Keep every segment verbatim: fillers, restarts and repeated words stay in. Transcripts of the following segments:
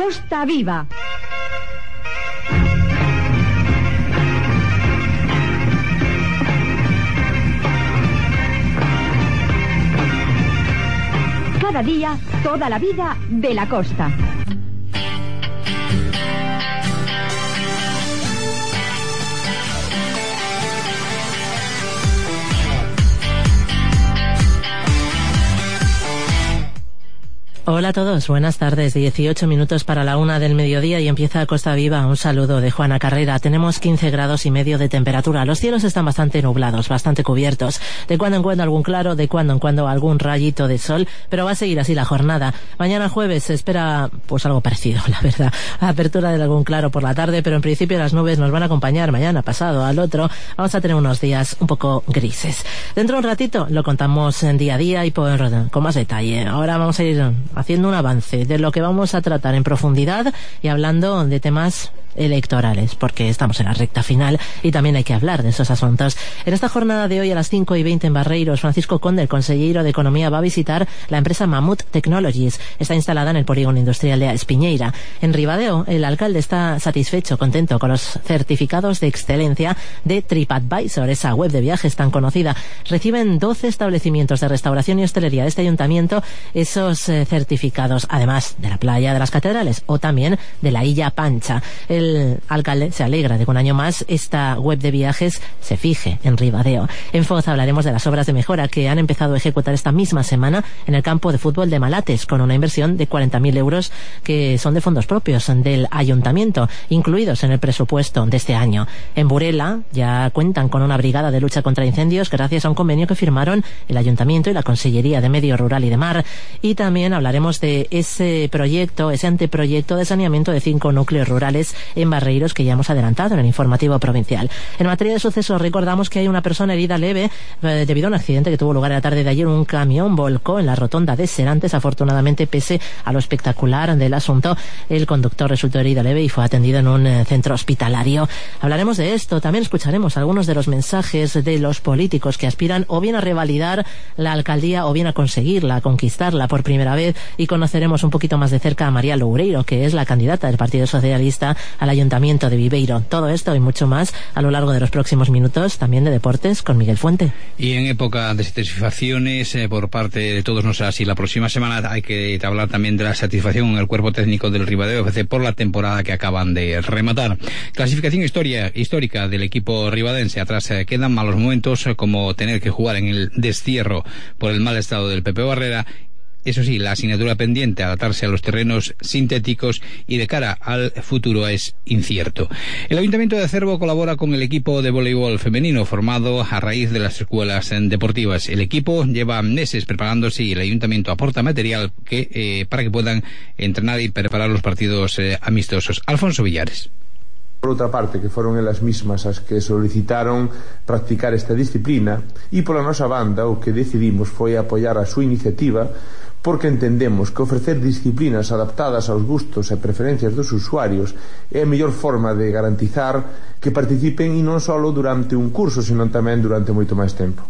Costa Viva. Cada día, toda la vida de la costa. Hola a todos, buenas tardes, dieciocho minutos para la una del mediodía y empieza Costa Viva. Un saludo de Juana Carrera. Tenemos quince grados y medio de temperatura. Los cielos están bastante nublados, bastante cubiertos. De cuando en cuando algún claro, de cuando en cuando algún rayito de sol, pero va a seguir así la jornada. Mañana jueves se espera pues algo parecido, la verdad. Apertura de algún claro por la tarde, pero en principio las nubes nos van a acompañar mañana, pasado, al otro. Vamos a tener unos días un poco grises. Dentro de un ratito lo contamos en día a día y por, con más detalle. Ahora vamos a ir haciendo un avance de lo que vamos a tratar en profundidad y hablando de temas electorales, porque estamos en la recta final y también hay que hablar de esos asuntos. En esta jornada de hoy a las cinco y veinte en Barreiros, Francisco Conde, el consejero de Economía, va a visitar la empresa Mamut Technologies. Está instalada en el polígono industrial de Espiñeira. En Ribadeo, el alcalde está satisfecho, contento con los certificados de excelencia de TripAdvisor, esa web de viajes tan conocida. Reciben doce establecimientos de restauración y hostelería de este ayuntamiento esos eh, certificados, además de la playa de las Catedrales o también de la Illa Pancha. El El alcalde se alegra de que un año más esta web de viajes se fije en Ribadeo. En Foz hablaremos de las obras de mejora que han empezado a ejecutar esta misma semana en el campo de fútbol de Malates, con una inversión de cuarenta mil euros que son de fondos propios del ayuntamiento, incluidos en el presupuesto de este año. En Burela ya cuentan con una brigada de lucha contra incendios gracias a un convenio que firmaron el ayuntamiento y la Consellería de Medio Rural y de Mar. Y también hablaremos de ese proyecto, ese anteproyecto de saneamiento de cinco núcleos rurales en Barreiros que ya hemos adelantado en el informativo provincial. En materia de sucesos, recordamos que hay una persona herida leve eh, debido a un accidente que tuvo lugar la tarde de ayer. Un camión volcó en la rotonda de Serantes. Afortunadamente, pese a lo espectacular del asunto, el conductor resultó herido leve y fue atendido en un eh, centro hospitalario. Hablaremos de esto. También escucharemos algunos de los mensajes de los políticos que aspiran o bien a revalidar la alcaldía o bien a conseguirla, a conquistarla por primera vez, y conoceremos un poquito más de cerca a María Loureiro, que es la candidata del Partido Socialista al Ayuntamiento de Viveiro. Todo esto y mucho más a lo largo de los próximos minutos, también de deportes con Miguel Fuente. Y en época de satisfacciones eh, por parte de todos nosotros, y la próxima semana hay que hablar también de la satisfacción en el cuerpo técnico del Ribadeo F C por la temporada que acaban de rematar. Clasificación historia, histórica del equipo ribadense. Atrás eh, quedan malos momentos eh, como tener que jugar en el destierro por el mal estado del Pepe Barrera. Eso sí, la asignatura pendiente, adaptarse a los terrenos sintéticos y de cara al futuro es incierto. El Ayuntamiento de Cervo colabora con el equipo de voleibol femenino formado a raíz de las escuelas deportivas. El equipo lleva meses preparándose y el Ayuntamiento aporta material que eh, para que puedan entrenar y preparar los partidos eh, amistosos. Alfonso Villares. Por outra parte, que foron elas mismas as que solicitaron practicar esta disciplina, e pola nosa banda o que decidimos foi apoiar a súa iniciativa, porque entendemos que ofrecer disciplinas adaptadas aos gustos e preferencias dos usuarios é a mellor forma de garantizar que participen, e non só durante un curso, sino tamén durante moito máis tempo.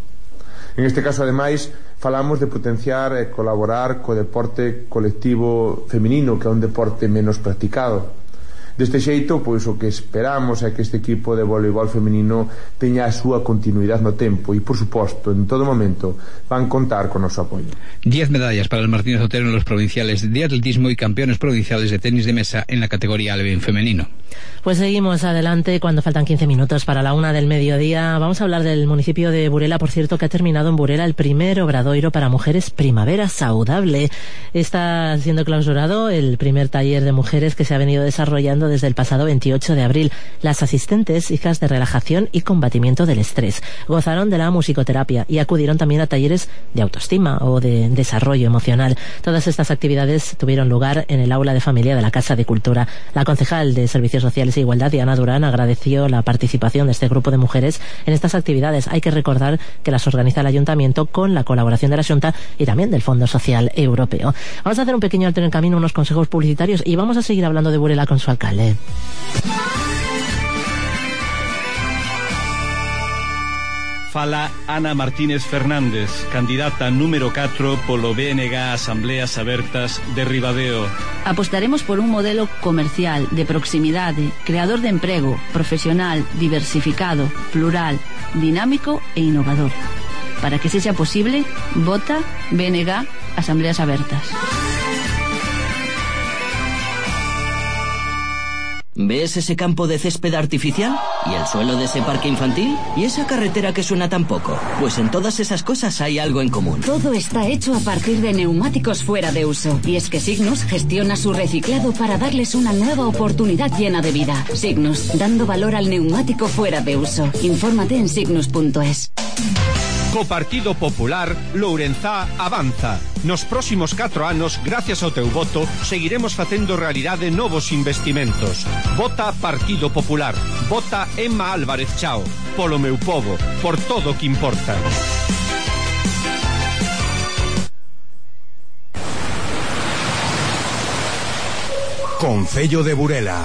En este caso, ademais, falamos de potenciar e colaborar co deporte colectivo feminino, que é un deporte menos practicado. Deste xeito, pois o que esperamos é que este equipo de voleibol feminino teña a súa continuidade no tempo e, por suposto, en todo momento van contar con o noso apoio. Diez medallas para el Martínez Otero en los provinciales de atletismo y campeones provinciales de tenis de mesa en la categoría Alevin femenino. Pues seguimos adelante cuando faltan quince minutos para la una del mediodía. Vamos a hablar del municipio de Burela, por cierto, que ha terminado en Burela el primer obradoiro para mujeres Primavera Saudable. Está siendo clausurado el primer taller de mujeres que se ha venido desarrollando desde el pasado veintiocho de abril. Las asistentes, hijas de relajación y combatimiento del estrés, gozaron de la musicoterapia y acudieron también a talleres de autoestima o de desarrollo emocional. Todas estas actividades tuvieron lugar en el aula de familia de la Casa de Cultura. La concejal de Servicios Sociales e Igualdad, Diana Durán, agradeció la participación de este grupo de mujeres en estas actividades. Hay que recordar que las organiza el Ayuntamiento con la colaboración de la Xunta y también del Fondo Social Europeo. Vamos a hacer un pequeño alto en el camino, unos consejos publicitarios, y vamos a seguir hablando de Burela con su alcalde. Fala Ana Martínez Fernández, candidata número catro polo B N G Asambleas Abertas de Ribadeo. Apostaremos por un modelo comercial, de proximidade, creador de emprego, profesional, diversificado, plural, dinámico e innovador. Para que sexa posible, vota B N G Asambleas Abertas. ¿Ves ese campo de césped artificial? ¿Y el suelo de ese parque infantil? ¿Y esa carretera que suena tan poco? Pues en todas esas cosas hay algo en común. Todo está hecho a partir de neumáticos fuera de uso. Y es que Signus gestiona su reciclado para darles una nueva oportunidad llena de vida. Signus, dando valor al neumático fuera de uso. Infórmate en signus punto es. Co Partido Popular, Lourenzá avanza. Nos próximos catro anos, gracias ao teu voto, seguiremos facendo realidade novos investimentos. Vota Partido Popular. Vota Emma Álvarez Chao. Polo meu povo. Por todo o que importa. Concello de Burela.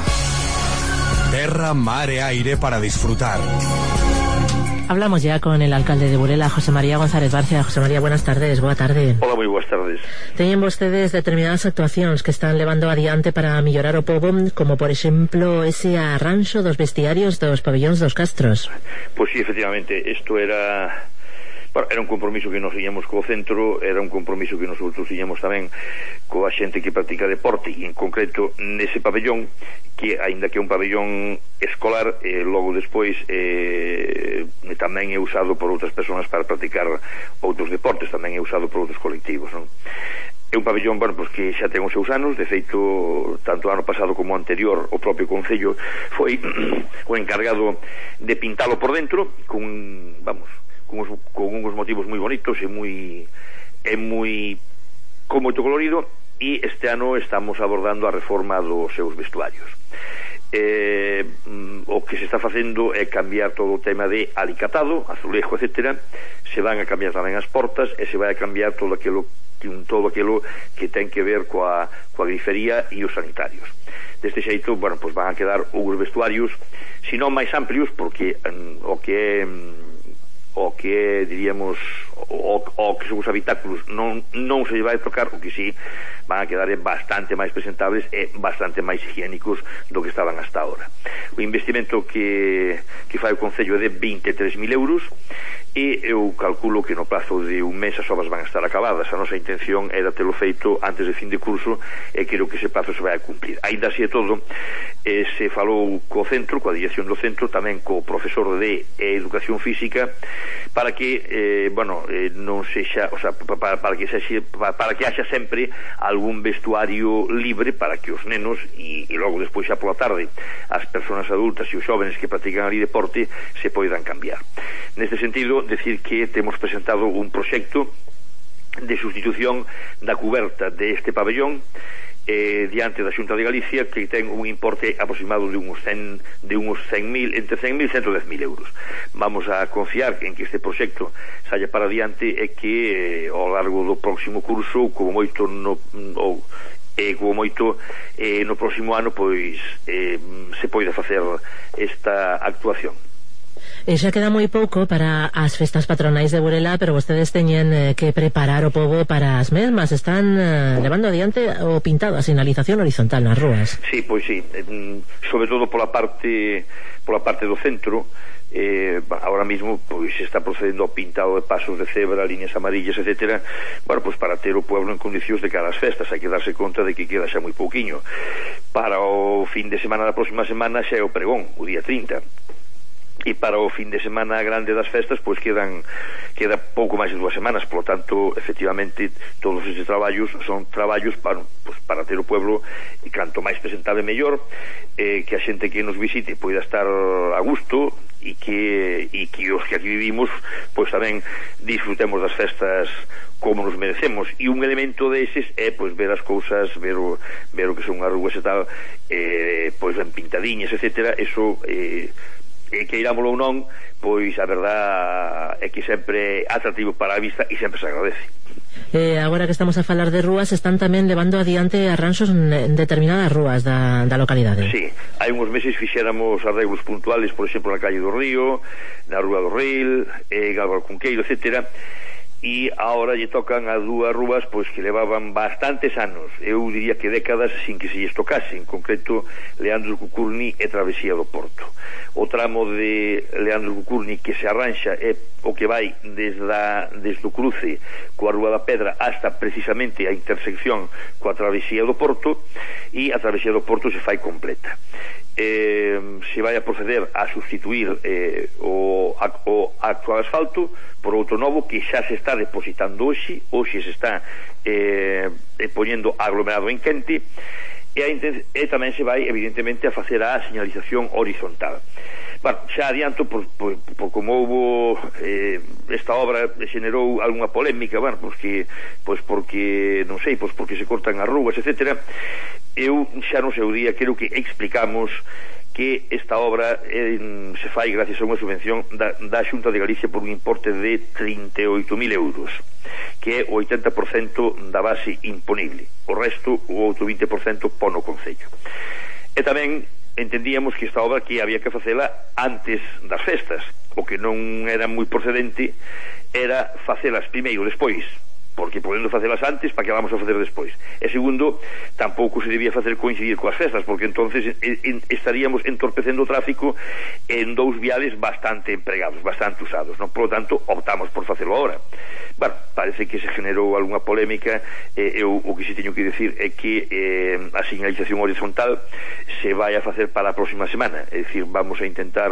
Terra, mar e aire para disfrutar. Hablamos ya con el alcalde de Burela, José María González Barcia. José María, buenas tardes, boa tarde. Hola, moi boas tardes. Teñen vostedes determinadas actuacións que están levando adiante para mellorar o pobo, como por exemplo ese arranxo dos vestiarios dos pabellóns dos castros. Pois sí, efectivamente, isto era... Bueno, era un compromiso que nos tiñamos co centro, era un compromiso que nosotros tiñamos tamén coa xente que practica deporte, e en concreto nese pabellón, que aínda que é un pabellón escolar, eh, logo despois eh, tamén é usado por outras persoas para practicar outros deportes, tamén é usado por outros colectivos, non? É un pabellón, bueno, pues, que xa ten os seus anos. De feito, tanto o ano pasado como o anterior, o propio Concello foi o encargado de pintalo por dentro con, vamos, con, os, con uns motivos moi bonitos e moi é moi con moito colorido, e este ano estamos abordando a reforma dos seus vestuarios. Eh, o que se está facendo é cambiar todo o tema de alicatado, azulejo, etcétera. Se van a cambiar tamén as portas e se vai a cambiar todo aquilo todo aquilo que ten que ver coa, coa grifería e os sanitarios. Deste xeito, bueno, pues van a quedar uns vestuarios, se non máis amplios, porque um, o que é o que é, diríamos, o, o que son os habitáculos non, non se vai tocar, o que sí van a quedar bastante máis presentables e bastante máis higiénicos do que estaban hasta ahora. O investimento que, que fai o Concello é de vinte e tres mil euros, e eu calculo que no prazo de un mes as obras van a estar acabadas. A nosa intención era telo feito antes de fin de curso, e creo que ese prazo se vai a cumplir. Ainda así é todo, eh, se falou co centro, coa dirección do centro, tamén co profesor de educación física, para que eh, bueno, eh, non sexa, o sea, para, para que sexa, para, para que haxa sempre algún vestuario libre para que os nenos e, e logo despois xa pola tarde as persoas adultas e os xóvenes que practican ali deporte se poidan cambiar. Neste sentido, decir que temos presentado un proxecto de sustitución da cuberta deste pabellón eh, diante da Xunta de Galicia, que ten un importe aproximado de uns cen, de uns cen mil, entre cen mil e ciento dez mil euros. Vamos a confiar en que este proxecto saia para diante e que eh, ao largo do próximo curso, como moito no, no e como moito eh, no próximo ano, pois eh, se poida facer esta actuación. E xa queda moi pouco para as festas patronais de Burela, pero vostedes teñen eh, que preparar o pobo para as mesmas. Están eh, levando adiante o pintado, a sinalización horizontal nas rúas. Sí, pois sí, eh, sobre todo pola parte pola parte do centro. Eh, ahora mismo pois se está procedendo ao pintado de pasos de cebra, líneas amarillas, etcétera. Bueno, pois para ter o pueblo en condicións de cara ás festas, hai que darse conta de que queda xa moi pouquiño. Para o fin de semana da próxima semana xa é o pregón, o día trinta. E para o fin de semana grande das festas pois quedan queda pouco máis de dúas semanas. Por lo tanto, efectivamente, todos estes traballos son traballos para, pues, para ter o pueblo e canto máis presentable mellor, eh, que a xente que nos visite poida estar a gusto e que, e que os que aquí vivimos pois tamén disfrutemos das festas como nos merecemos. E un elemento deses é pois ver as cousas, ver o, ver o que son as rúas e tal, eh, pois ben pintadiñas, etcétera. Eso eh, e que irámoslo ou non, pois a verdad é que sempre é atractivo para a vista e sempre se agradece. Eh, agora que estamos a falar de rúas, están tamén levando adiante arranxos en determinadas rúas da, da localidade. Sí, hai uns meses fixéramos arreglos puntuales, por exemplo, na calle do Río, na Rúa do Ril, eh, Gálvaro Cunqueiro, etcétera. E agora lle tocan a dúas rúas pois que levaban bastantes anos, eu diría que décadas sin que se lles tocase, en concreto Leandro Cucurni e Travesía do Porto. O tramo de Leandro Cucurni que se arranxa é o que vai desde, a, desde o cruce coa Rúa da Pedra hasta precisamente a intersección coa Travesía do Porto, e a Travesía do Porto se fai completa. Eh, se vai a proceder a sustituir eh, o, a, o actual asfalto por outro novo que xa se está depositando hoxe, hoxe se está eh, poñendo aglomerado en quente, e, a, e tamén se vai evidentemente a facer a señalización horizontal. Bueno, xa adianto por, por, por como houve eh, esta obra xenerou algunha polémica, bueno, pois que, pois porque non sei, pois porque se cortan as rúas, etcétera. Eu xa no seu día creo que explicamos que esta obra eh, se fai gracias a unha subvención da, da Xunta de Galicia por un importe de trinta e oito mil euros, que é o oitenta por cento da base imponible, o resto, o outro vinte por cento pon o Concello. E tamén entendíamos que esta obra que había que facela antes das festas, o que non era moi procedente era facelas primeiro despois, porque podendo facelas antes, para que vamos a facer despois. E segundo, tampouco se debía facer coincidir coas festas, porque entonces en, en, estaríamos entorpecendo o tráfico en dous viales bastante empregados, bastante usados, non? Por lo tanto, optamos por facelo agora. Bueno, parece que se generou algunha polémica, eh, eu o que si teño que decir é que eh, a señalización horizontal se vai a facer para a próxima semana, é dicir, vamos a intentar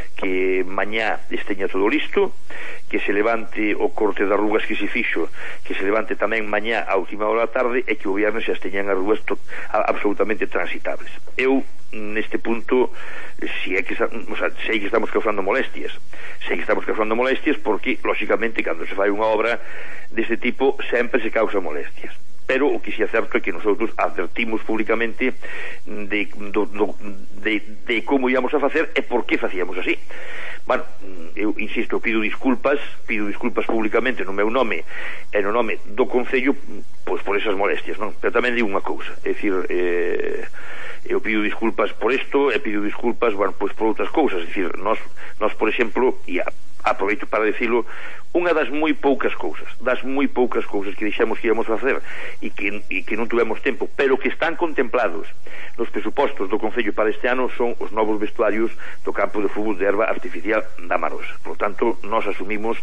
que mañá esteña todo listo, que se levante o corte das rúas que se fixo, que se levante tamén mañá a última hora da tarde, e que o viernes xa esteñan as rúas absolutamente transitables. Eu neste punto si é que, o sea, sei que estamos causando molestias sei que estamos causando molestias porque lóxicamente cando se fai unha obra deste tipo sempre se causa molestias, pero o que si é certo é que nosotros advertimos públicamente de, do, do, de, de como íamos a facer e por que facíamos así. Bueno, eu insisto, pido disculpas pido disculpas públicamente no meu nome e no nome do Concello pois por esas molestias, non? Pero tamén digo unha cousa, é dicir, eh, eu pido disculpas por isto e pido disculpas, bueno, pois por outras cousas, é dicir, nós, nós por exemplo, e a, aproveito para decirlo, unha das moi poucas cousas das moi poucas cousas que deixamos que íamos a facer e que, e que non tuvemos tempo, pero que están contemplados nos presupostos do Concello para este ano son os novos vestuarios do campo de fútbol de erva artificial da Marosa. Por lo tanto, nós asumimos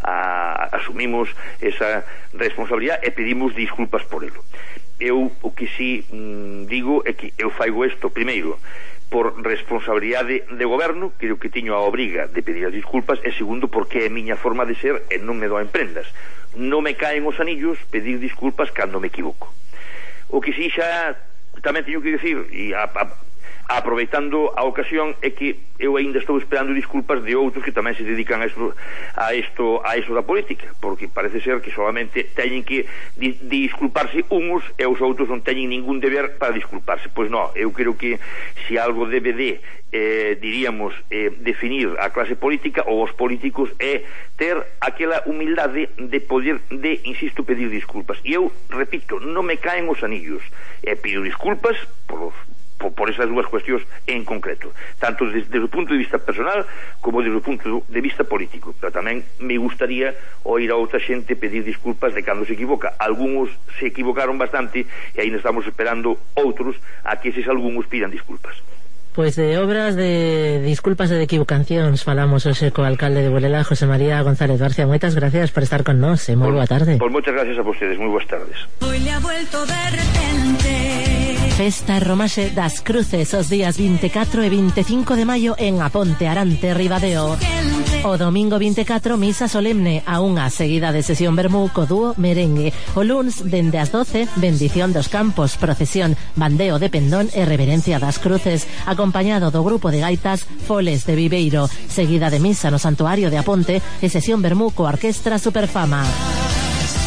a, asumimos esa responsabilidade e pedimos disculpas por ello. Eu o que si mm, digo é que eu faigo isto primeiro por responsabilidade de goberno, creo que tiño a obriga de pedir as disculpas, e segundo porque é a miña forma de ser e non me doen prendas. Non me caen os anillos pedir disculpas cando me equivoco. O que si xa tamén teño que decir, e a, a, aproveitando a ocasión, é que eu aínda estou esperando disculpas de outros que tamén se dedican a isto, a isto, a isto da política, porque parece ser que solamente teñen que di, disculparse uns e os outros non teñen ningún deber para disculparse. Pois non, eu creo que se algo debe de eh, diríamos eh, definir a clase política ou os políticos é ter aquela humildade de poder de, insisto, pedir disculpas. E eu, repito, non me caen os anillos e pido disculpas por os Por, por esas dúas cuestións en concreto, tanto desde, desde o punto de vista personal como desde o punto de vista político. Pero tamén me gustaría oír a outra xente pedir disculpas de cando se equivoca. Algúns se equivocaron bastante e ainda estamos esperando outros a que eses algúns pidan disculpas. Pois de obras de disculpas e de equivocacións falamos hoxe co alcalde de Bulela, José María González Barcia. Moitas gracias por estar con nós e moi boa tarde. Pois moitas gracias a vostedes, moi boas tardes. Hoy le ha vuelto de repente. Festa Romaxe das Cruces os días veinticuatro e veinticinco de maio en Aponte, Arante, Ribadeo. O domingo veinticuatro, misa solemne a unha seguida de sesión vermú co dúo merengue. O luns, dende as doce, bendición dos campos, procesión, bandeo de pendón e reverencia das cruces, acompañado do grupo de gaitas Foles de Viveiro, seguida de misa no santuario de Aponte e sesión vermú coa orquestra Superfama.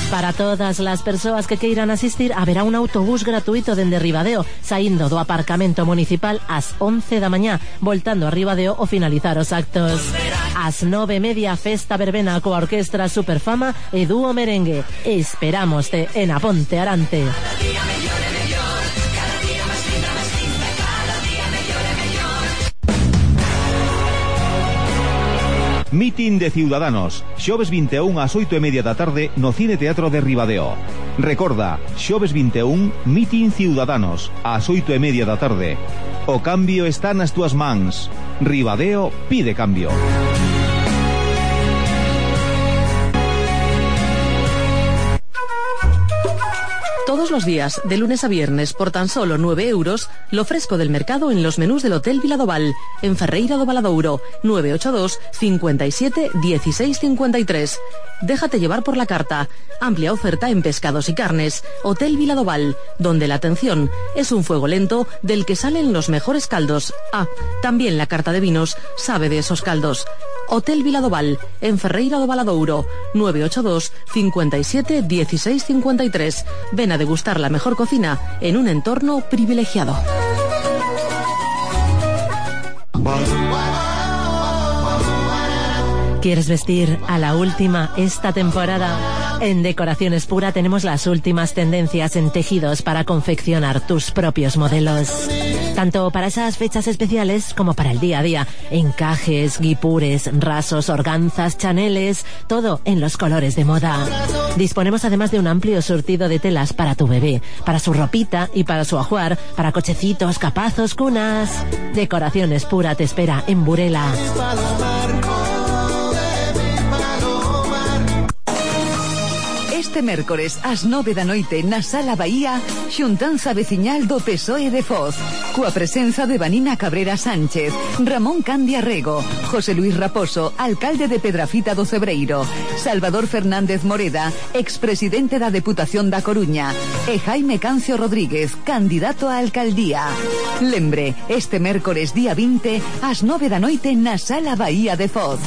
Para todas las persoas que queiran asistir, haberá un autobús gratuito dende Ribadeo, saindo do aparcamento municipal ás once da mañá, voltando a Ribadeo ao finalizar os actos. Ás nove e media, festa verbena coa orquestra Superfama e dúo merengue. Esperámoste en A Ponte Arante. Mitin de Ciudadanos, xoves vinte e un ás oito e media da tarde no Cine Teatro de Ribadeo. Recorda, xoves vinte e un, Mitin Ciudadanos, ás oito e media da tarde. O cambio está nas túas mans. Ribadeo pide cambio. Todos los días, de lunes a viernes, por tan solo nueve euros, lo fresco del mercado en los menús del Hotel Viladoval, en Ferreira do Valadouro, nueve ocho dos, cincuenta y siete, dieciséis cincuenta y tres. Déjate llevar por la carta. Amplia oferta en pescados y carnes. Hotel Viladoval, donde la atención es un fuego lento del que salen los mejores caldos. Ah, también la carta de vinos sabe de esos caldos. Hotel Viladoval, en Ferreira do Valadouro, nueve ocho dos, cincuenta y siete, dieciséis cincuenta y tres. Ven a degustar la mejor cocina en un entorno privilegiado. ¿Quieres vestir a la última esta temporada? En Decoraciones Pura tenemos las últimas tendencias en tejidos para confeccionar tus propios modelos. Tanto para esas fechas especiales como para el día a día. Encajes, guipures, rasos, organzas, chaneles, todo en los colores de moda. Disponemos además de un amplio surtido de telas para tu bebé, para su ropita y para su ajuar, para cochecitos, capazos, cunas. Decoraciones Pura te espera en Burela. Este mércores ás nove da noite na Sala Bahía, xuntanza veciñal do P S O E de Foz, coa presenza de Vanina Cabrera Sánchez, Ramón Candia Rego, José Luis Raposo, alcalde de Pedrafita do Cebreiro, Salvador Fernández Moreda, expresidente da Deputación da Coruña, e Jaime Cancio Rodríguez, candidato á alcaldía. Lembre, este mércores día vinte ás nove da noite na Sala Bahía de Foz.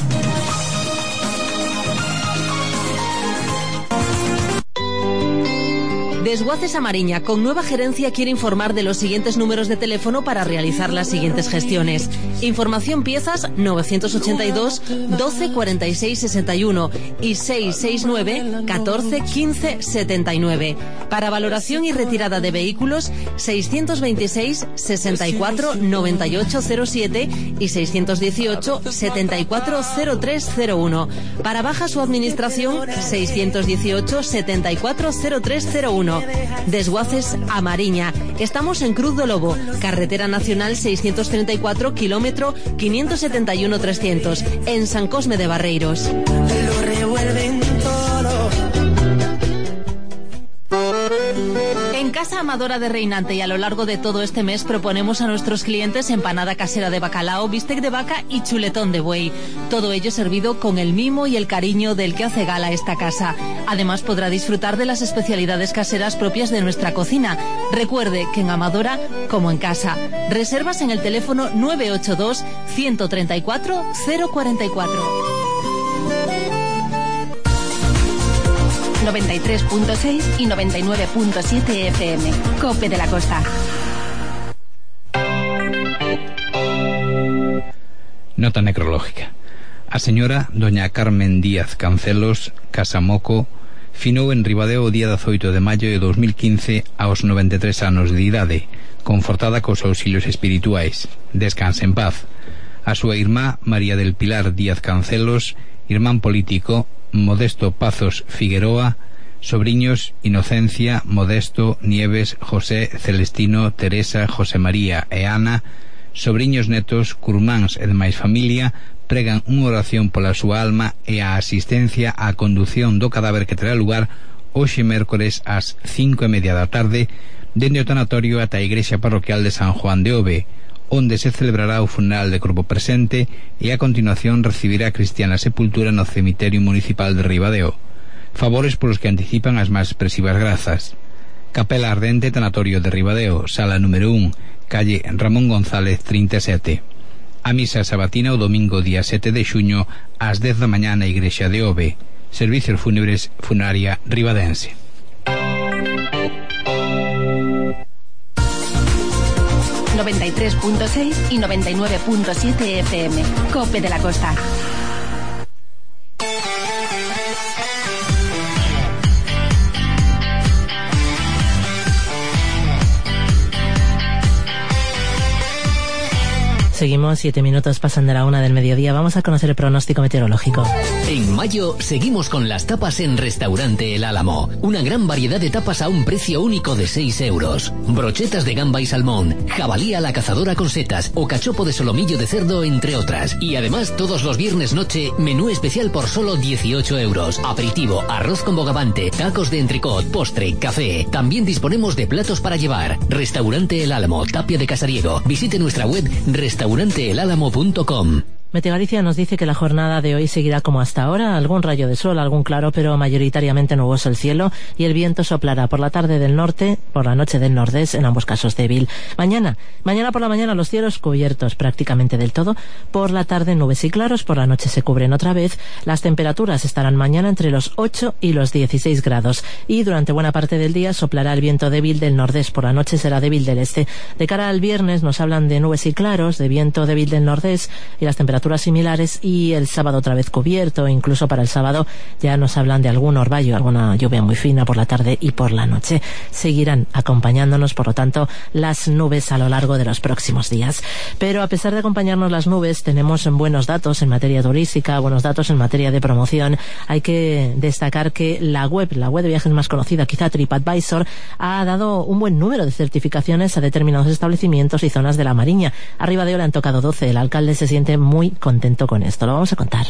Desguaces Amariña, con nueva gerencia, quiere informar de los siguientes números de teléfono para realizar las siguientes gestiones. Información piezas novecientos ochenta y dos, doce, cuarenta y seis, sesenta y uno y seiscientos sesenta y nueve, catorce, quince, setenta y nueve. Para valoración y retirada de vehículos, seiscientos veintiséis, sesenta y cuatro, noventa y ocho cero siete y seiscientos dieciocho, setenta y cuatro, cero tres cero uno. Para baja su administración, seiscientos dieciocho, setenta y cuatro, cero tres cero uno. Desguaces Amariña. Estamos en Cruz do Lobo, carretera nacional seiscientos treinta y cuatro, kilómetro quinientos setenta y uno trescientos, en San Cosme de Barreiros. Lo revuelven todo. En Casa Amadora de Reinante y a lo largo de todo este mes proponemos a nuestros clientes empanada casera de bacalao, bistec de vaca y chuletón de buey. Todo ello servido con el mimo y el cariño del que hace gala esta casa. Además podrá disfrutar de las especialidades caseras propias de nuestra cocina. Recuerde que en Amadora, como en casa. Reservas en el teléfono nueve ocho dos, uno tres cuatro, cero cuatro cuatro. noventa y tres punto seis y noventa y nueve punto siete F M. Cope de la Costa. Nota necrológica. A señora doña Carmen Díaz Cancelos Casamoco finou en Ribadeo o día dezoito de maio de dos mil quince aos noventa e tres anos de idade, confortada cos auxilios espirituais. Descanse en paz. A súa irmá María del Pilar Díaz Cancelos, irmán político Modesto Pazos Figueroa, sobriños Inocencia, Modesto, Nieves, José, Celestino, Teresa, José María e Ana, sobriños netos, curmáns e demais familia, pregan unha oración pola súa alma e a asistencia á condución do cadáver que terá lugar hoxe mércores ás cinco e media da tarde dende o tanatorio ata a igrexa parroquial de San Juan de Ove, onde se celebrará o funeral de corpo presente e a continuación recibirá a cristiana sepultura no cemiterio municipal de Ribadeo. Favores polos que anticipan as máis expresivas grazas. Capela Ardente, tanatorio de Ribadeo, sala número un, calle Ramón González trinta e sete. A misa sabatina o domingo día sete de xuño ás dez da mañá na igrexa de Ove. Servicios Fúnebres Funeraria Ribadense. noventa y tres punto seis y noventa y nueve punto siete F M. Cope de la Costa. Seguimos, siete minutos pasan de la una del mediodía. Vamos a conocer el pronóstico meteorológico. En mayo seguimos con las tapas en Restaurante El Álamo. Una gran variedad de tapas a un precio único de seis euros. Brochetas de gamba y salmón, jabalí a la cazadora con setas o cachopo de solomillo de cerdo, entre otras. Y además, todos los viernes noche, menú especial por solo dieciocho euros. Aperitivo, arroz con bogavante, tacos de entrecot, postre, café. También disponemos de platos para llevar. Restaurante El Álamo, Tapia de Casariego. Visite nuestra web restaurante el álamo punto com. Meteogalicia nos dice que la jornada de hoy seguirá como hasta ahora, algún rayo de sol, algún claro, pero mayoritariamente nuboso el cielo, y el viento soplará por la tarde del norte, por la noche del nordés, en ambos casos débil. Mañana, mañana por la mañana los cielos cubiertos prácticamente del todo, por la tarde nubes y claros, por la noche se cubren otra vez, las temperaturas estarán mañana entre los ocho y los dieciséis grados, y durante buena parte del día soplará el viento débil del nordés, por la noche será débil del este. De cara al viernes nos hablan de nubes y claros, de viento débil del nordés, y las temperaturas similares, y el sábado otra vez cubierto. Incluso para el sábado ya nos hablan de algún orvallo, alguna lluvia muy fina por la tarde y por la noche. Seguirán acompañándonos, por lo tanto, las nubes a lo largo de los próximos días. Pero a pesar de acompañarnos las nubes, tenemos buenos datos en materia turística, buenos datos en materia de promoción. Hay que destacar que la web, la web de viajes más conocida, quizá TripAdvisor, ha dado un buen número de certificaciones a determinados establecimientos y zonas de la Mariña. Arriba de hoy le han tocado doce. El alcalde se siente muy contento con esto. Lo vamos a contar.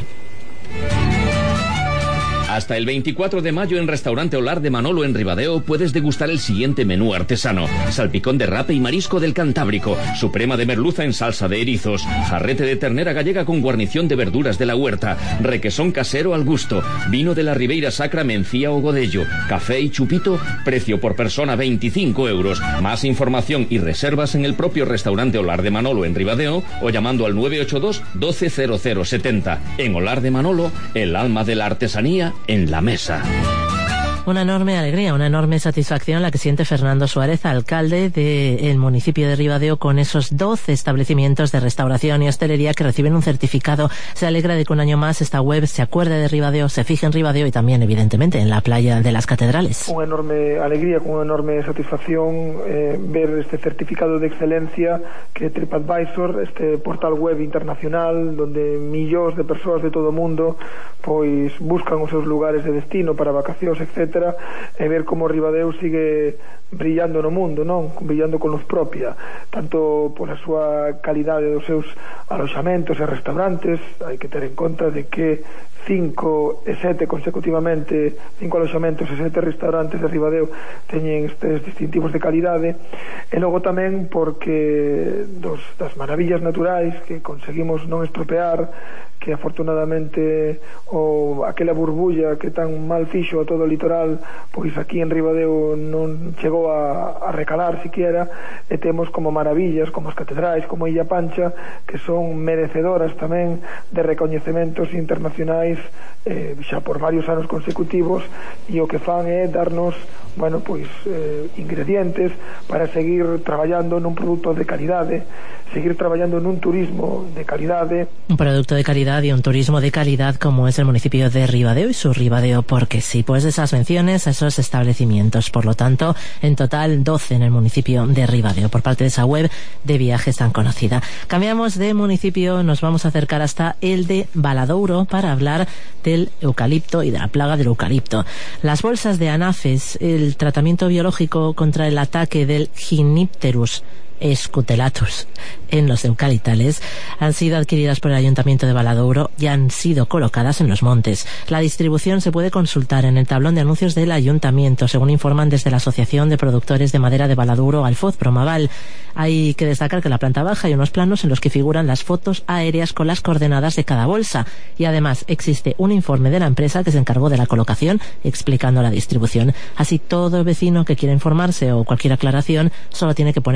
Hasta el veinticuatro de mayo en Restaurante Olar de Manolo en Ribadeo puedes degustar el siguiente menú artesano: salpicón de rape y marisco del Cantábrico, suprema de merluza en salsa de erizos, jarrete de ternera gallega con guarnición de verduras de la huerta, requesón casero al gusto, vino de la Ribeira Sacra, mencía o godello, café y chupito, precio por persona veinticinco euros. Más información y reservas en el propio Restaurante Olar de Manolo en Ribadeo o llamando al nueve ocho dos doce cero cero setenta. En Olar de Manolo, el alma de la artesanía en la mesa. Una enorme alegría, una enorme satisfacción la que siente Fernando Suárez, alcalde del municipio de Ribadeo, con esos doce establecimientos de restauración y hostelería que reciben un certificado. Se alegra de que un año más esta web se acuerde de Ribadeo, se fije en Ribadeo y también, evidentemente, en la playa de las Catedrales. Una enorme alegría, con una enorme satisfacción eh, ver este certificado de excelencia que TripAdvisor, este portal web internacional donde millóns de persoas de todo o mundo pois buscan os seus lugares de destino para vacacións, etcétera, e ver como Ribadeo sigue brillando no mundo, non? Brillando con luz propia, tanto pola súa calidade dos seus aloxamentos e restaurantes. Hai que ter en conta de que cinco e sete consecutivamente, cinco aloxamentos e sete restaurantes de Ribadeo teñen estes distintivos de calidade, e logo tamén porque dos, das maravillas naturais que conseguimos non estropear, que afortunadamente o aquela burbulla que tan mal fixo a todo o litoral, pois aquí en Ribadeo non chegou a, a recalar siquiera, e temos como maravillas como as catedrais, como Illa Pancha, que son merecedoras tamén de recoñecementos internacionais eh, xa por varios anos consecutivos, e o que fan é darnos, bueno, pois eh, ingredientes para seguir traballando nun produto de calidade, seguir traballando nun turismo de calidade. Un producto de calidad y un turismo de calidad como es el municipio de Ribadeo y su Ribadeo, porque sí, pues esas menciones a esos establecimientos. Por lo tanto, en total doce en el municipio de Ribadeo por parte de esa web de viajes tan conocida. Cambiamos de municipio, nos vamos a acercar hasta el de Valadouro para hablar del eucalipto y de la plaga del eucalipto. Las bolsas de anafes, el tratamiento biológico contra el ataque del Ginipterus escutelatus en los eucaliptales han sido adquiridas por el Ayuntamiento de Valadouro y han sido colocadas en los montes. La distribución se puede consultar en el tablón de anuncios del Ayuntamiento, según informan desde la Asociación de Productores de Madera de Valadouro, Alfoz Promaval. Hay que destacar que en la planta baja hay unos planos en los que figuran las fotos aéreas con las coordenadas de cada bolsa, y además existe un informe de la empresa que se encargó de la colocación explicando la distribución. Así todo vecino que quiera informarse o cualquier aclaración solo tiene que ponerse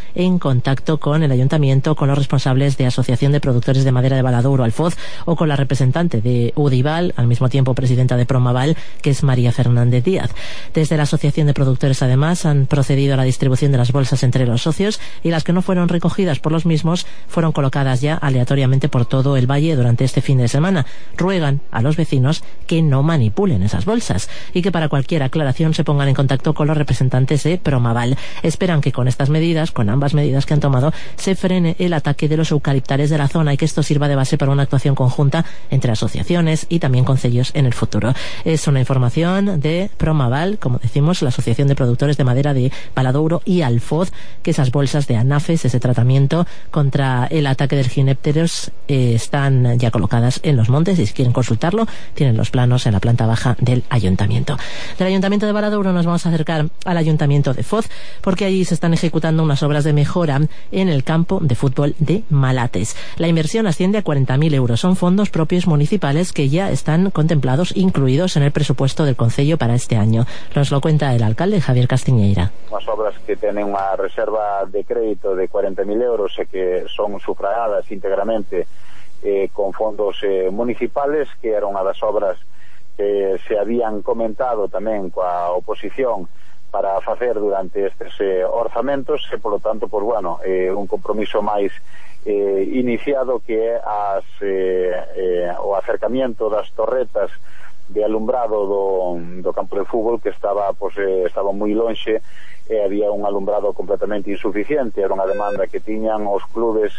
en contacto con el ayuntamiento, con los responsables de Asociación de Productores de Madera de Valadouro, Alfoz, o con la representante de Udival, al mismo tiempo presidenta de Promaval, que es María Fernández Díaz. Desde la Asociación de Productores, además, han procedido a la distribución de las bolsas entre los socios, y las que no fueron recogidas por los mismos fueron colocadas ya aleatoriamente por todo el valle durante este fin de semana. Ruegan a los vecinos que no manipulen esas bolsas y que para cualquier aclaración se pongan en contacto con los representantes de Promaval. Esperan que con estas medidas, con ambas medidas que han tomado, se frene el ataque de los eucaliptares de la zona y que esto sirva de base para una actuación conjunta entre asociaciones y también concellos en el futuro. Es una información de Promaval, como decimos, la Asociación de Productores de Madera de Valadouro y Alfoz, que esas bolsas de anafes, ese tratamiento contra el ataque del ginépteros, eh, están ya colocadas en los montes, y si quieren consultarlo tienen los planos en la planta baja del ayuntamiento. Del ayuntamiento de Valadouro nos vamos a acercar al ayuntamiento de Foz, porque allí se están ejecutando unas obras de mejora en el campo de fútbol de Malates. La inversión asciende a cuarenta mil euros. Son fondos propios municipales que ya están contemplados, incluidos en el presupuesto del concello para este año. Nos lo cuenta el alcalde Javier Castiñeira. As obras que tenen unha reserva de crédito de cuarenta mil euros e que son sufragadas íntegramente eh, con fondos eh, municipales, que era unha das obras que se habían comentado tamén coa oposición para facer durante estes eh, orzamentos, e polo tanto, pues, bueno, eh, un compromiso máis eh, iniciado, que é as, eh, eh, o acercamiento das torretas de alumbrado do, do campo de fútbol, que estaba, pues, eh, estaba moi lonxe e había un alumbrado completamente insuficiente. Era unha demanda que tiñan os clubes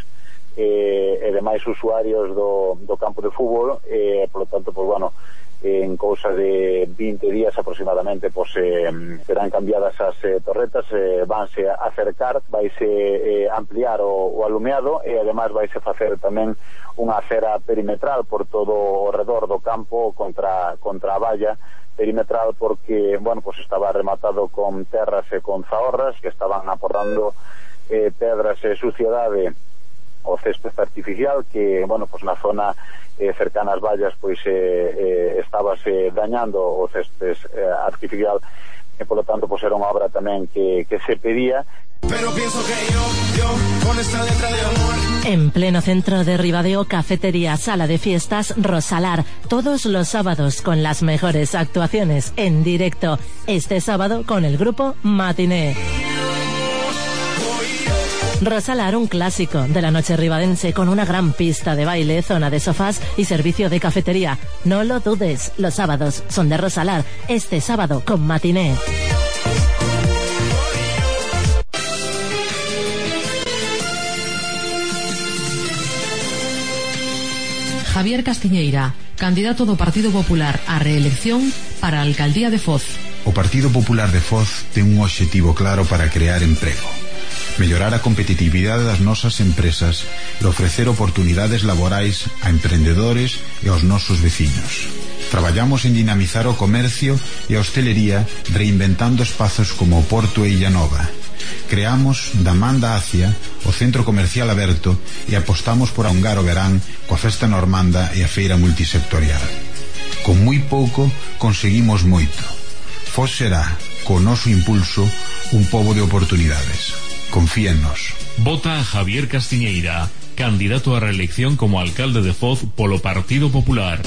eh, e demais usuarios do, do campo de fútbol, e, polo tanto, pues, bueno, en cousa de vinte días aproximadamente, pues, eh, serán cambiadas as eh, torretas, eh, vanse a acercar, vaise eh, ampliar o, o alumeado, e ademais vaise facer tamén unha acera perimetral por todo o redor do campo contra, contra a valla perimetral, porque, bueno, pues estaba rematado con terras e con zahorras que estaban aportando eh, pedras e suciedade o césped artificial, que, bueno, pues na zona eh, cercana ás vallas, pois eh, eh, estábase dañando o césped eh, artificial, e polo tanto, pues era unha obra tamén que, que se pedía. Pero pienso que yo, yo, con esta letra de amor. En pleno centro de Ribadeo, cafetería, sala de fiestas, Rosalar, todos los sábados con las mejores actuaciones en directo. Este sábado con el grupo Matiné. Rosalar, un clásico de la noche ribadense, con una gran pista de baile, zona de sofás y servicio de cafetería. No lo dudes, los sábados son de Rosalar. Este sábado con Matiné. Javier Castiñeira, candidato do Partido Popular á reelección para a alcaldía de Foz. O Partido Popular de Foz ten un obxectivo claro para crear emprego, mellorar a competitividade das nosas empresas e ofrecer oportunidades laborais a emprendedores e aos nosos veciños. Traballamos en dinamizar o comercio e a hostelería, reinventando espazos como o Porto e Illa Nova. Creamos da Man da Acia o centro comercial aberto e apostamos por ahongar o verán coa festa normanda e a feira multisectorial. Con moi pouco conseguimos moito. Foz será, co noso impulso, un pobo de oportunidades. Confíennos. Vota a Javier Castiñeira, candidato a reelección como alcalde de Foz polo Partido Popular.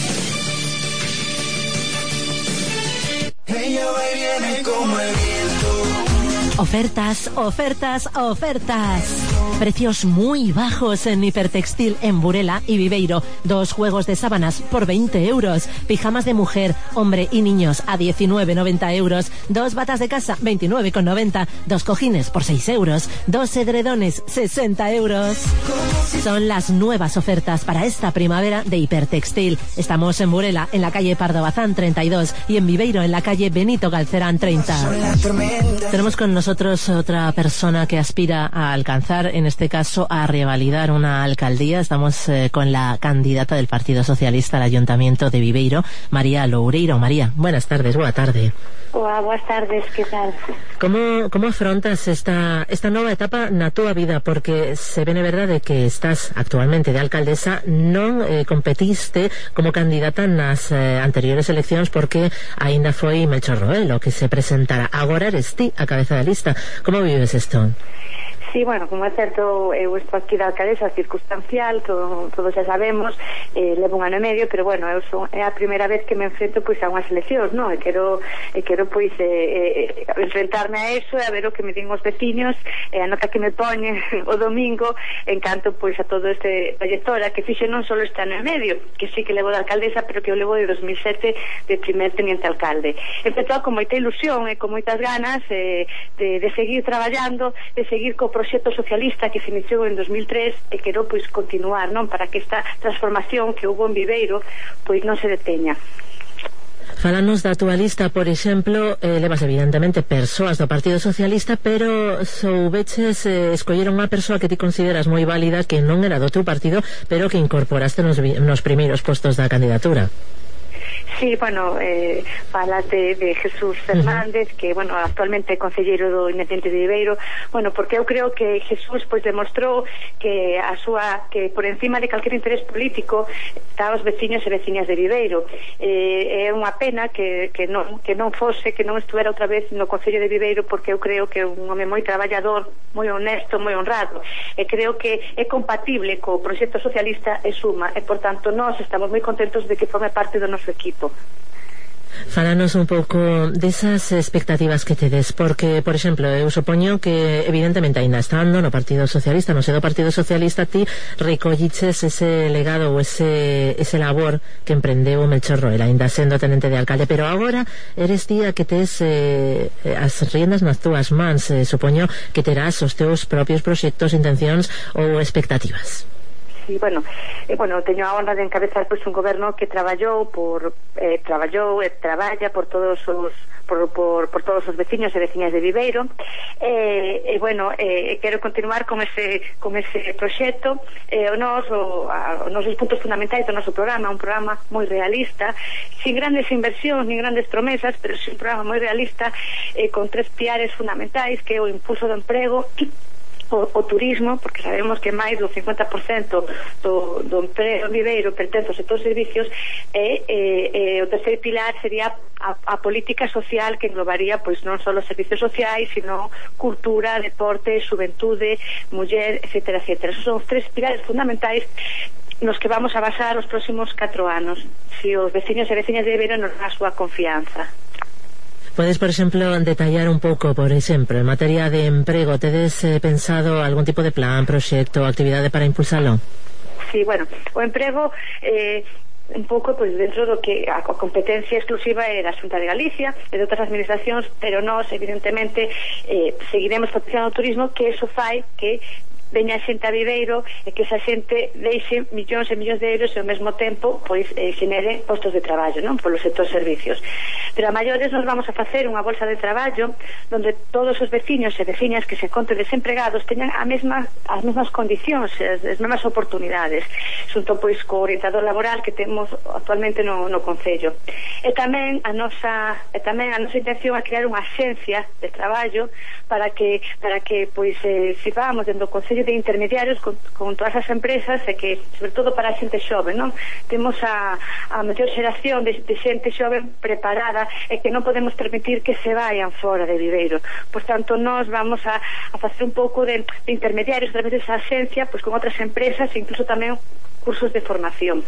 Ella va y viene como el viento. Ofertas, ofertas, ofertas. Precios muy bajos en Hipertextil en Burela y Viveiro. Dos juegos de sábanas por veinte euros. Pijamas de mujer, hombre y niños a diecinueve noventa euros. Dos batas de casa, veintinueve noventa. Dos cojines por seis euros. Dos edredones, sesenta euros. Son las nuevas ofertas para esta primavera de Hipertextil. Estamos en Burela, en la calle Pardo Bazán treinta y dos, y en Viveiro, en la calle Benito Galcerán treinta. Tenemos con nosotros otra persona que aspira a alcanzar, en este caso, a revalidar una alcaldía. Estamos eh, con la candidata del Partido Socialista al Ayuntamiento de Viveiro, María Loureiro. María, buenas tardes, boa tarde. Boa, boas tardes, que tal? Como, como afrontas esta, esta nova etapa na túa vida? Porque se vene verdade que estás actualmente de alcaldesa, non eh, competiste como candidata nas eh, anteriores eleccións, porque aínda foi Melchor Roelo que se presentara. Agora eres ti a cabeza da lista. Como vives isto? Sí, bueno, como é certo, eu estou aquí da alcaldesa circunstancial, todo, todos xa sabemos, eh, levo un ano e medio, pero bueno, eu son, é a primeira vez que me enfrento pois a unhas eleccións, non? E quero, e quero pois eh, eh, enfrentarme a eso e a ver o que me din os veciños, e a nota que me poñen o domingo en canto pois a todo este trayectoria que fixe non só este ano e medio, que sí que levo da alcaldesa, pero que eu levo de dos mil sete de primer teniente alcalde. Empezou con moita ilusión e con moitas ganas eh, de, de seguir traballando, de seguir co proxecto socialista que se iniciou en dos mil tres e quero pois continuar, non, para que esta transformación que houve en Viveiro pois non se deteña. Falanos da túa lista, por exemplo, eh, levas evidentemente persoas do Partido Socialista, pero soubeches eh, escoller unha persoa que ti consideras moi válida, que non era do teu partido, pero que incorporaste nos, nos primeiros postos da candidatura. Sí, bueno, eh, falas de, de Jesús Fernández, que, bueno, actualmente é concelleiro do Independiente de Viveiro. Bueno, porque eu creo que Jesús pois demostrou que a súa, que por encima de calquer interés político está os veciños e veciñas de Viveiro. Eh, é unha pena que, que, non, que non fose, que non estuvera outra vez no Concello de Viveiro, porque eu creo que é un home moi traballador, moi honesto, moi honrado, e creo que é compatible co proxecto socialista e suma, e por tanto nós estamos moi contentos de que forme parte do noso equipo. Falanos un pouco desas expectativas que tedes, porque, por exemplo, eu supoño que evidentemente ainda estando no Partido Socialista, no sedo Partido Socialista, ti recolliches ese legado ou ese, ese labor que emprendeu Melchor Roera, ainda sendo tenente de alcalde, pero agora eres tía que tes eh, as riendas nas túas mans, eh, supoño que terás os teus propios proxectos, intencións ou expectativas. Sí, bueno, eh, bueno, teño a honra de encabezar pois un goberno que traballou por eh, traballou e traballa por todos os por, por, por todos os veciños e veciñas de Viveiro, e eh, eh, bueno, eh, quero continuar con ese con ese proxecto. Eh, o nos o, a, os nosos puntos fundamentais do noso programa, un programa moi realista, sin grandes inversións nin grandes promesas, pero sin un programa moi realista, eh, con tres piares fundamentais, que é o impulso do emprego, O, o turismo, porque sabemos que máis do cincuenta por cento do, do emprego viveiro pertence aos sectores servicios, e, e, e o terceiro pilar sería a, a política social, que englobaría pois non só os servicios sociais, sino cultura, deporte, xuventude, muller, etcétera, etcétera. Esos son os tres pilares fundamentais nos que vamos a basar os próximos catro anos, se os veciños e veciñas de Viveiro nos dan a súa confianza. Podes, por exemplo, detallar un pouco, por exemplo, en materia de emprego, tedes eh, pensado algún tipo de plan, proxecto, actividade para impulsalo? Sí, bueno, o emprego eh, un pouco pois dentro do que a competencia exclusiva é da Xunta de Galicia e de outras administracións, pero nós evidentemente eh, seguiremos potenciando o turismo, que eso fai que veña xente a Viveiro e que esa xente deixe millóns e millóns de euros e ao mesmo tempo pois eh, xenere postos de traballo, non, polo sector servicios. Pero a maiores nos vamos a facer unha bolsa de traballo onde todos os veciños e veciñas que se encontren desempregados teñan a mesma, as mesmas condicións, as, as mesmas oportunidades, xunto pois co orientador laboral que temos actualmente no, no Concello. E tamén a nosa e tamén a nosa intención é crear unha axencia de traballo para que para que pois eh, sirvamos dentro do Concello de intermediarios con, con todas as empresas, e que, sobre todo para a xente xove, non? Temos a, a mellor xeración de, de xente xove preparada, e que non podemos permitir que se vayan fora de Viveiro. Por tanto, nós vamos a, a facer un pouco de, de intermediarios a través desa axencia, pois con outras empresas, e incluso tamén cursos de formación.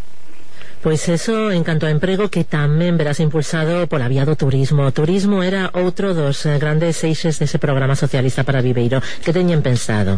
Pois eso, en canto a emprego, que tamén verás impulsado pola vía do turismo. O turismo era outro dos grandes eixes dese programa socialista para Viveiro. Que teñen pensado?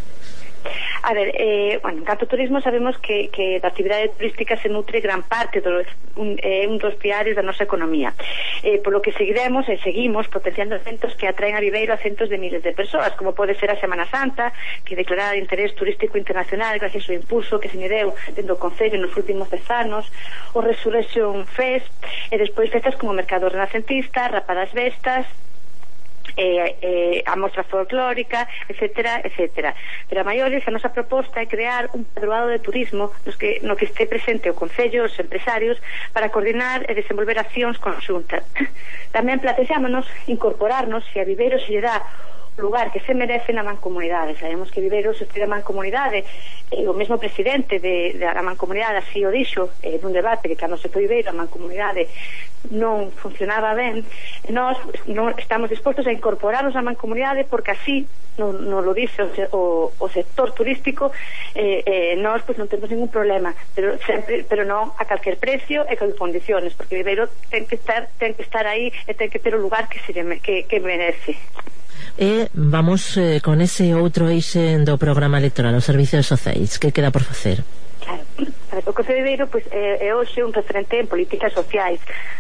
A ver, eh, bueno, en canto turismo sabemos que, que da actividade turística se nutre gran parte do, un, eh, un dos piares da nosa economía, eh, polo que seguiremos e seguimos potenciando eventos que atraen a Viveiro a centos de miles de persoas, como pode ser a Semana Santa, que declarada de interés turístico internacional gracias ao impulso que se lle deu dentro do Concello nos últimos dez anos, o Resurrection Fest, e despois festas como o Mercado Renacentista, Rapadas Vestas, Eh, eh, a mostra folclórica, etcétera, etcétera. Pero a maiores, a nosa proposta é crear un padroado de turismo nos que, no que esté presente o Concello, os empresarios, para coordinar e desenvolver accións conxuntas. Tamén plantexámonos incorporarnos, se a Viveiro se lle dá lugar que se merece na mancomunidade. Sabemos que Viveiro se fai da mancomunidade, e o mesmo presidente de, de da mancomunidade así o dixo eh, nun debate que cando se foi Viveiro a mancomunidade non funcionaba ben, e nós non estamos dispostos a incorporarnos á mancomunidade porque así non, non lo dice o, o, o sector turístico, eh, eh, nós pues, non temos ningún problema, pero sempre, pero non a calquer precio e con condiciones, porque Viveiro ten que estar ten que estar aí e ten que ter o lugar que se que, que merece. E vamos eh, con ese outro eixe do programa electoral, os servicios sociais, que queda por facer? Claro, o Concello de Viveiro pues, é, é hoxe un referente en políticas sociais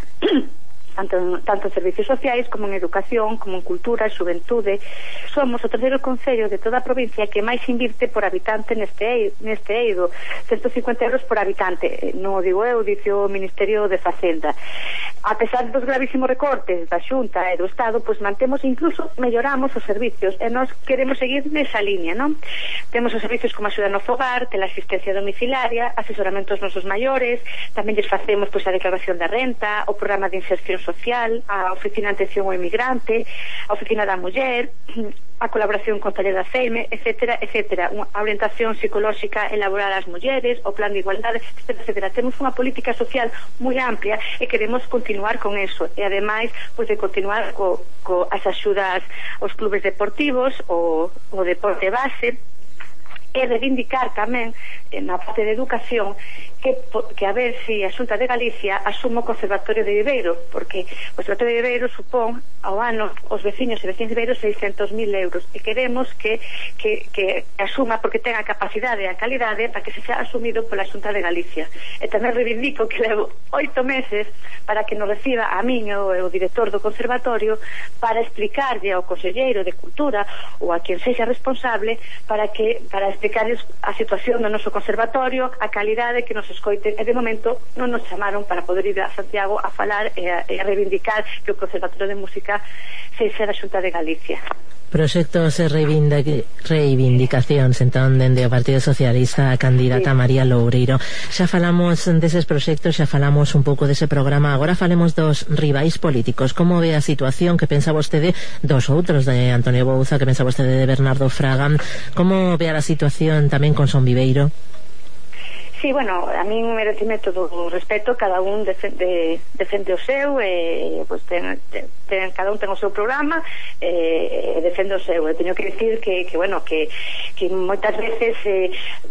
tanto en, tanto en servicios sociais como en educación, como en cultura e xuventude. Somos o terceiro concello de toda a provincia que máis invirte por habitante neste, neste eido, ciento cincuenta euros por habitante, non o digo eu, dice o Ministerio de Facenda. A pesar dos gravísimos recortes da Xunta e do Estado, pois mantemos e incluso melloramos os servicios, e nós queremos seguir nesa línea, non? Temos os servicios como axuda no fogar, teleasistencia domiciliaria, asesoramentos nosos maiores, tamén lles facemos pois a declaración da renta, o programa de inserción social, a oficina de atención ao inmigrante, a oficina da muller, a colaboración con taller da FEIME, etcétera, etcétera, a orientación psicolóxica elaborada ás mulleres, o plan de igualdade, etcétera, etcétera. Temos unha política social moi amplia e queremos continuar con eso, e ademais pois de continuar co, co as axudas aos clubes deportivos, o, o deporte base, e reivindicar tamén na parte de educación que, que a ver si a Xunta de Galicia asume o Conservatorio de Viveiro, porque o Conservatorio de Viveiro supón ao ano os veciños e veciños de Viveiro seiscentos mil euros, e queremos que, que, que asuma porque ten a capacidade e a calidade para que se sea asumido pola Xunta de Galicia. E tamén reivindico que levo oito meses para que nos reciba a min o, o director do Conservatorio para explicarlle ao conselleiro de Cultura ou a quien sexa responsable para que para explicarles a situación do noso conservatorio, a calidade que nos escoiten, e de momento non nos chamaron para poder ir a Santiago a falar e a, e a reivindicar que o Conservatorio de Música sexa da Xunta de Galicia. Proxectos e reivindicacións entón dende o Partido Socialista a candidata sí. María Loureiro. Xa falamos deses proxectos, xa falamos un pouco dese programa, agora falemos dos rivais políticos. Como ve a situación, que pensa vostede dos outros, de Antonio Bouza, que pensa vostede de Bernardo Fraga? Como ve a situación tamén con Son Viveiro? Sí, bueno, a min merecime todo o respeto, cada un defende, defende o seu, e pues ten, ten, cada un ten o seu programa e eh, defende o seu. E teño que dicir que, que bueno, que, que moitas veces eh,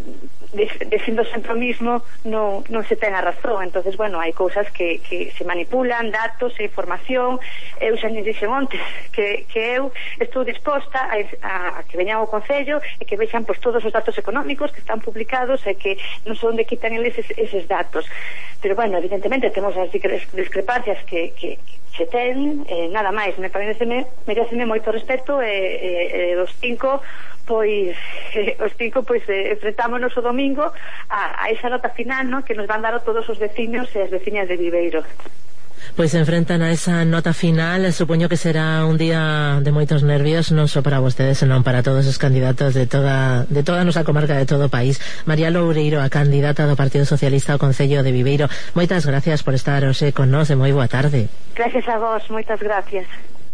dicindo sempre o mismo non, non se ten a razón. Entonces, bueno, hai cousas que, que se manipulan, datos e información. Eu xa nos dixen onte que, que eu estou disposta a, a, a que veñan ao Concello e que vexan pues, todos os datos económicos que están publicados e que non son de quitan eles eses, eses datos. Pero, bueno, evidentemente temos as discrepancias que, que, que se ten, eh, nada máis. Me pareceme, mereceme moito respeto e, e, e dos cinco pois eh, os cinco pois eh, enfrentámonos o domingo a, a esa nota final, ¿no?, que nos van dar a todos os veciños e as veciñas de Viveiro. Pois se enfrentan a esa nota final. Supoño que será un día de moitos nervios, non só para vostedes, senón para todos os candidatos de toda de toda a nosa comarca, de todo o país. María Loureiro, a candidata do Partido Socialista ao Concello de Viveiro, moitas gracias por estar hoxe con nós e moi boa tarde. Gracias a vos, moitas gracias.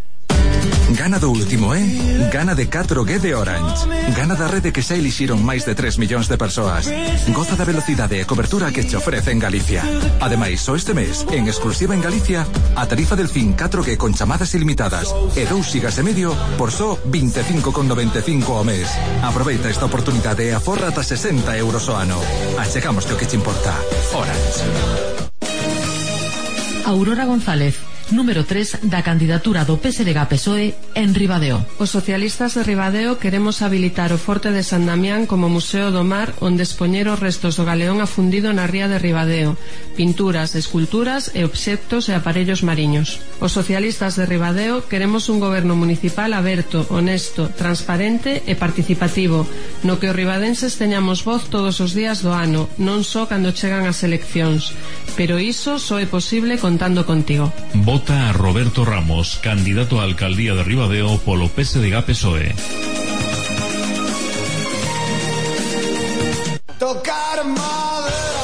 Gana do último, eh? Gana de catro G de Orange. Gana da rede que xa elixiron máis de tres millóns de persoas. Goza da velocidade e cobertura que che ofrece en Galicia. Ademais, só este mes, en exclusiva en Galicia, a tarifa del fin catro G con chamadas ilimitadas e dous gigas e medio por só veinticinco con noventa e cinco ao mes. Aproveita esta oportunidade e aforra ata sesenta euros ao ano. Achegamos o que te importa. Orange. Aurora González, número tres da candidatura do P S D G P S O E en Ribadeo. Os socialistas de Ribadeo queremos habilitar o Forte de San Damián como Museo do Mar, onde expoñer os restos do galeón afundido na ría de Ribadeo, pinturas, esculturas e obxectos e aparellos mariños. Os socialistas de Ribadeo queremos un goberno municipal aberto, honesto, transparente e participativo, no que os ribadenses teñamos voz todos os días do ano, non só cando chegan as eleccións. Pero iso só é posible contando contigo. Vota a Roberto Ramos, candidato a alcaldía de Ribadeo polo P S D G P S O E. Tocar madera. Que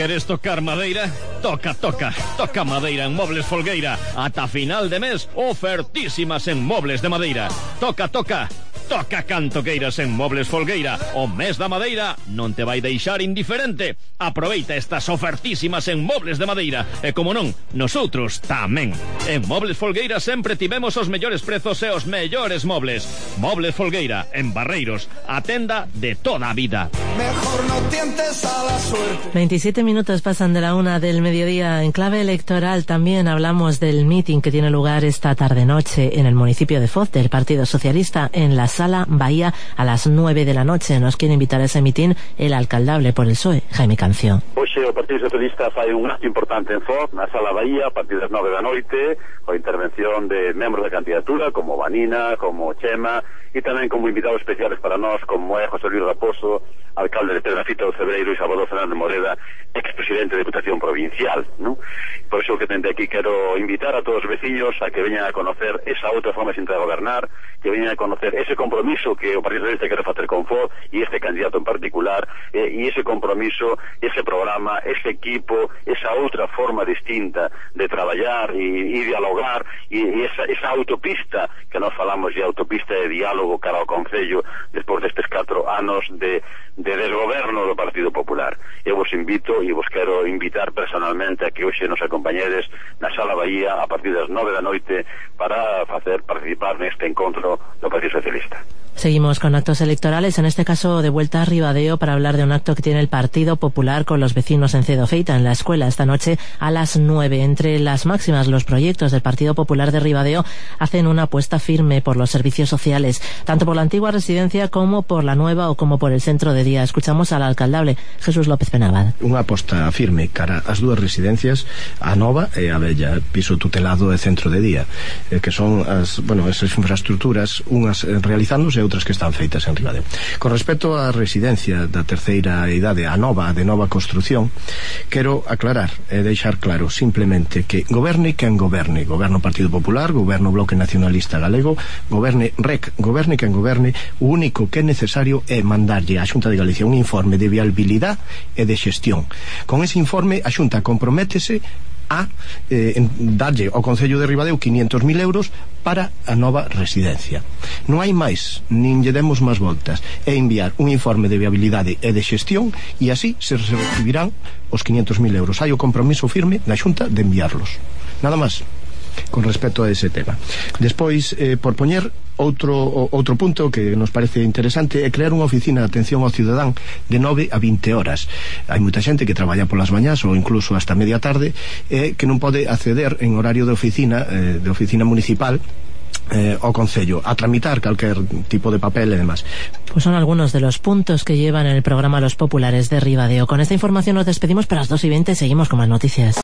Queres tocar madeira? Toca, toca, toca madeira en Mobles Folgueira. Ata final de mes, ofertísimas en mobles de madeira. Toca, toca, toca canto queiras en Mobles Folgueira. O mes da madeira non te vai deixar indiferente. Aproveita estas ofertísimas en mobles de madeira. E como non, nosotros tamén. En Mobles Folgueira sempre tivemos os mellores prezos e os mellores mobles. Mobles Folgueira, en Barreiros, a tenda de toda a vida. Mejor no tientes a la suerte. veintisiete minutos pasan de la una del mediodía. En clave electoral también hablamos del meeting que tiene lugar esta tarde-noche en el municipio de Foz del Partido Socialista en la Sala Bahía a las nueve de la noche. Nos quiere invitar a ese mitin el alcaldable por el P S O E, Jaime Canción. Hoxe o Partido Socialista fai un acto importante en Foz, na Sala Bahía, a partir das nove da noite, coa intervención de membros da candidatura, como Vanina, como Chema, e tamén como invitados especiales para nós, como é José Luis Raposo, alcalde de Pedrafita do Cebreiro, e Salvador Fernández Moreda, expresidente de Diputación Provincial, ¿no? Por eso que dende aquí quero invitar a todos os veciños a que veñan a conocer esa outra forma de gobernar, que veñan a conocer ese compromiso que o Partido Socialista quere facer con Foz e este candidato en particular, eh, e ese compromiso, ese programa, ese equipo, esa outra forma distinta de traballar e, e dialogar, e, e esa, esa autopista que nós falamos de autopista de diálogo cara ao Concello despois destes catro anos de, de desgoberno do Partido Popular. Eu vos invito e vos quero invitar personalmente a que hoxe nos acompañedes na Sala Bahía a partir das nove da noite para facer participar neste encontro do Partido Socialista. Seguimos con actos electorales, en este caso de vuelta a Ribadeo para hablar de un acto que tiene el Partido Popular con los vecinos en Cedofeita, en la escuela, esta noche a las nueve. Entre las máximas, los proyectos del Partido Popular de Ribadeo hacen una apuesta firme por los servicios sociales, tanto por la antigua residencia como por la nueva o como por el centro de día. Escuchamos al alcaldable Jesús López Penabad. Unha aposta firme cara ás dúas residencias, a nova e a bella, piso tutelado e centro de día, eh, que son as, bueno, esas infraestructuras, unhas realizándose e outras que están feitas en Ribadeo. Con respecto á residencia da terceira idade, a nova, de nova construción, quero aclarar e deixar claro simplemente que goberne quen goberne, goberno Partido Popular, goberno Bloque Nacionalista Galego, goberne R E C, goberne quen goberne, o único que é necesario é mandarlle á Xunta de Galicia un informe de viabilidade e de xestión. Con ese informe a Xunta comprométese a eh, darlle ao Concello de Ribadeo quinientos mil euros para a nova residencia. Non hai máis, nin lle demos máis voltas, é enviar un informe de viabilidade e de xestión e así se recibirán os quinientos mil euros. Hai o compromiso firme da Xunta de enviarlos. Nada máis con respecto a ese tema. Despois, eh, por poñer outro, outro punto que nos parece interesante é crear unha oficina de atención ao cidadán de nove a vinte horas. Hai moita xente que traballa polas mañás ou incluso hasta media tarde e que non pode acceder en horario de oficina eh, de oficina municipal eh, ao Concello a tramitar calquer tipo de papel e demás. Pues son algunos de los puntos que llevan en el programa Los Populares de Ribadeo. Con esta información nos despedimos, pero a las dos y veinte seguimos con más noticias.